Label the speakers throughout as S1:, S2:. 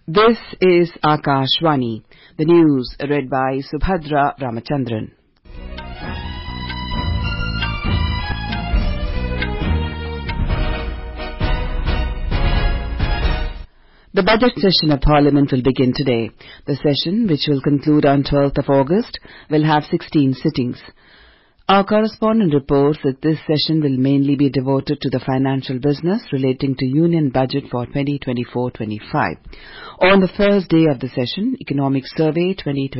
S1: This is Akashvani. The news read by Subhadra Ramachandran. The budget session of Parliament will begin today. The session, which will conclude on 12th of August, will have 16 sittings. Our correspondent reports that this session will mainly be devoted to the financial business relating to Union Budget for 2024-25. On the first day of the session, Economic Survey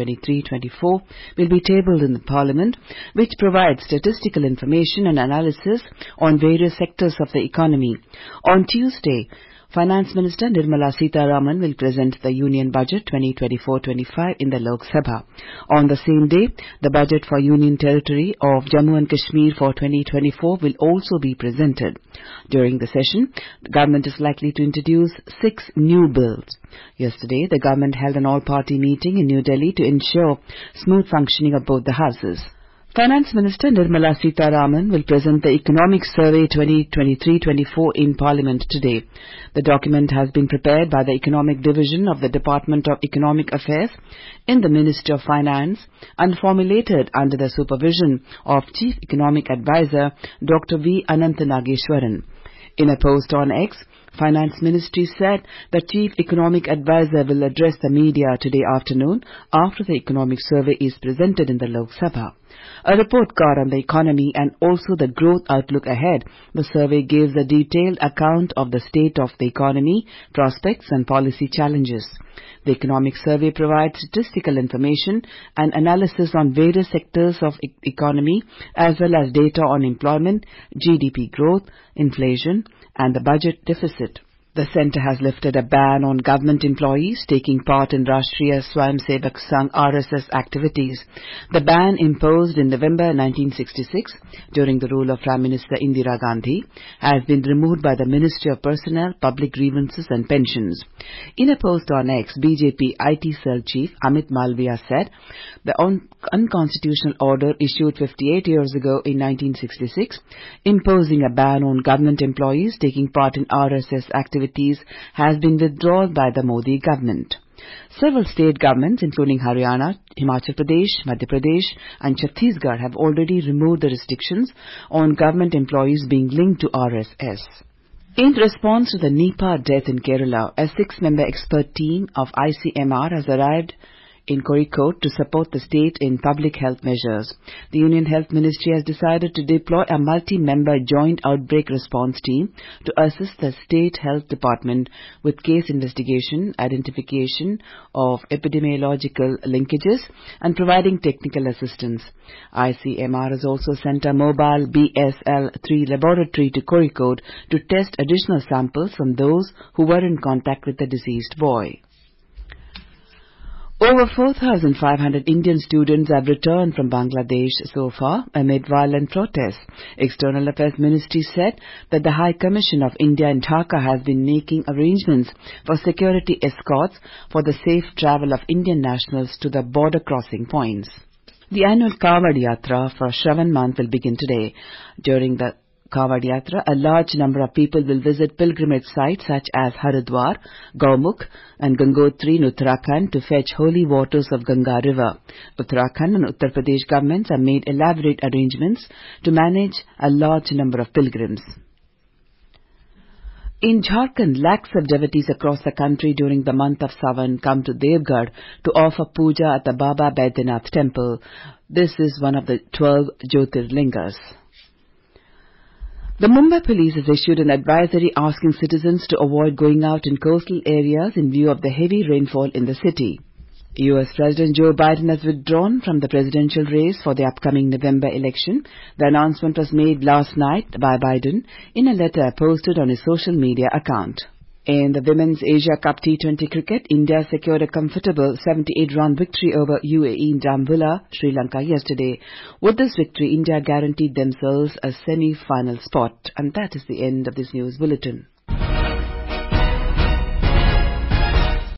S1: 2023-24 will be tabled in the Parliament, which provides statistical information and analysis on various sectors of the economy. On Tuesday, Finance Minister Nirmala Sitharaman will present the Union Budget 2024-25 in the Lok Sabha. On the same day, the budget for Union Territory of Jammu and Kashmir for 2024 will also be presented. During the session, the government is likely to introduce 6 new bills. Yesterday, the government held an all-party meeting in New Delhi to ensure smooth functioning of both the houses. Finance Minister Nirmala Sitharaman will present the Economic Survey 2023-24 in Parliament today. The document has been prepared by the Economic Division of the Department of Economic Affairs in the Ministry of Finance and formulated under the supervision of Chief Economic Advisor Dr. V. Anantha Nageshwaran. In a post on X, Finance Ministry said the Chief Economic Advisor will address the media today afternoon after the Economic Survey is presented in the Lok Sabha. A report card on the economy and also the growth outlook ahead. The survey gives a detailed account of the state of the economy, prospects and policy challenges. The Economic Survey provides statistical information and analysis on various sectors of economy as well as data on employment, GDP growth, inflation and the budget deficit. The centre has lifted a ban on government employees taking part in Rashtriya Swayamsevak Sangh RSS activities. The ban, imposed in November 1966 during the rule of Prime Minister Indira Gandhi, has been removed by the Ministry of Personnel, Public Grievances and Pensions. In a post on X, BJP IT Cell Chief Amit Malviya said the unconstitutional order issued 58 years ago in 1966, imposing a ban on government employees taking part in RSS activities, has been withdrawn by the Modi government. Several state governments, including Haryana, Himachal Pradesh, Madhya Pradesh and Chhattisgarh, have already removed the restrictions on government employees being linked to RSS. In response to the Nipah death in Kerala, a 6-member expert team of ICMR has arrived in Kozhikode to support the state in public health measures. The Union Health Ministry has decided to deploy a multi-member joint outbreak response team to assist the State Health Department with case investigation, identification of epidemiological linkages and providing technical assistance. ICMR has also sent a mobile BSL-3 laboratory to Kozhikode to test additional samples from those who were in contact with the deceased boy. Over 4,500 Indian students have returned from Bangladesh so far amid violent protests. External Affairs Ministry said that the High Commission of India in Dhaka has been making arrangements for security escorts for the safe travel of Indian nationals to the border crossing points. The annual Kawad Yatra for Shravan month will begin today. During the Kawad Yatra, a large number of people will visit pilgrimage sites such as Haridwar, Gaumukh and Gangotri in Uttarakhand to fetch holy waters of Ganga river. Uttarakhand and Uttar Pradesh governments have made elaborate arrangements to manage a large number of pilgrims. In Jharkhand, lakhs of devotees across the country during the month of Sawan come to Devgarh to offer puja at the Baba Baidyanath temple. This is one of the 12 Jyotirlingas. The Mumbai police has issued an advisory asking citizens to avoid going out in coastal areas in view of the heavy rainfall in the city. US President Joe Biden has withdrawn from the presidential race for the upcoming November election. The announcement was made last night by Biden in a letter posted on his social media account. In the Women's Asia Cup T20 cricket, India secured a comfortable 78-run victory over UAE in Dambulla, Sri Lanka yesterday. With this victory, India guaranteed themselves a semi-final spot. And that is the end of this news bulletin.